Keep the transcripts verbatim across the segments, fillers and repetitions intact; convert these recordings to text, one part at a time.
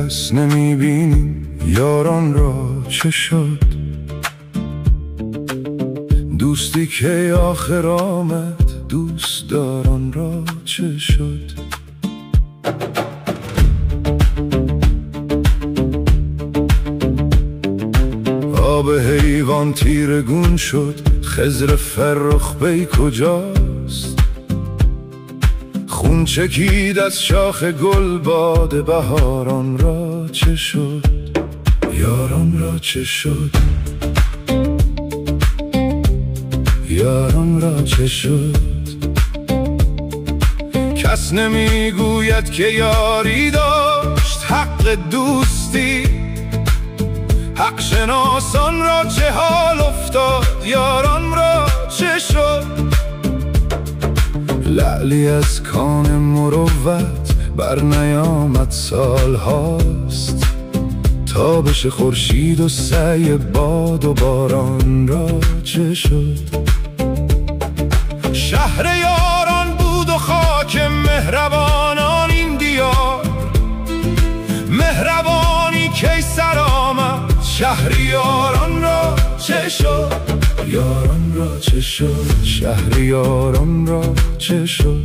کس نمیبینیم یاران را چه شد؟ دوستی که آخر آمد دوست داران را چه شد؟ آب حیوان تیرگون شد، خضر فرخ بی کجاست؟ خون چکید از شاخ گل باد بهاران را چه شد؟ یاران را چه شد؟ یاران را چه شد؟ کس نمیگوید که یاری داشت حق دوستی، حق شناسان را چه حال افتاد؟ یاران را چه شد؟ لعلی از کان مروت بر نیامد سال هاست، تابش خورشید و سعی باد و باران را چه شد؟ شهر یاران بود و خاک مهربانان این دیار، مهربانی کی سر آمد؟ شهر یاران را چه شد؟ یاران را چه شد؟ شهر یاران را چه شد؟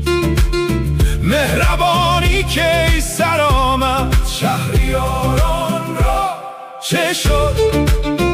مهربانی کی سر آمد؟ شهر یاران را چه شد؟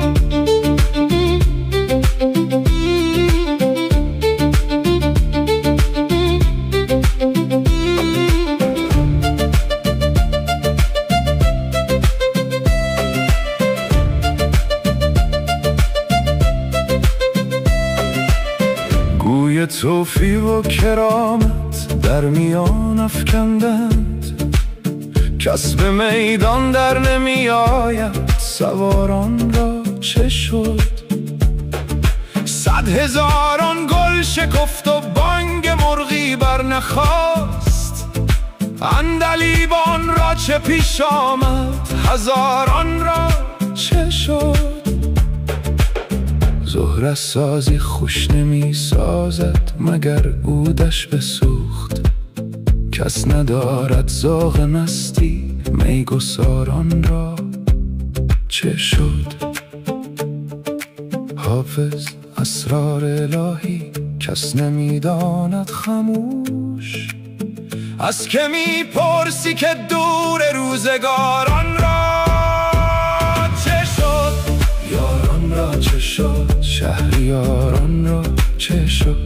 گوی توفیق و کرامت در میان افکندند، کس به میدان در نمی آید سواران را چه شد؟ صد هزاران گل شکفت و بانگ مرغی بر نخاست، عندلیبان را چه پیش آمد؟ هزاران را چه شد؟ زهره سازی خوش نمی سازد مگر عودش بسوخت، کس ندارد ذوق مستی میگساران را چه شد؟ حافظ اسرار الهی کس نمیداند خموش، از که میپرسی که دور روزگاران را چه شد؟ یاران را چه شد؟ شهریاران را چه شد؟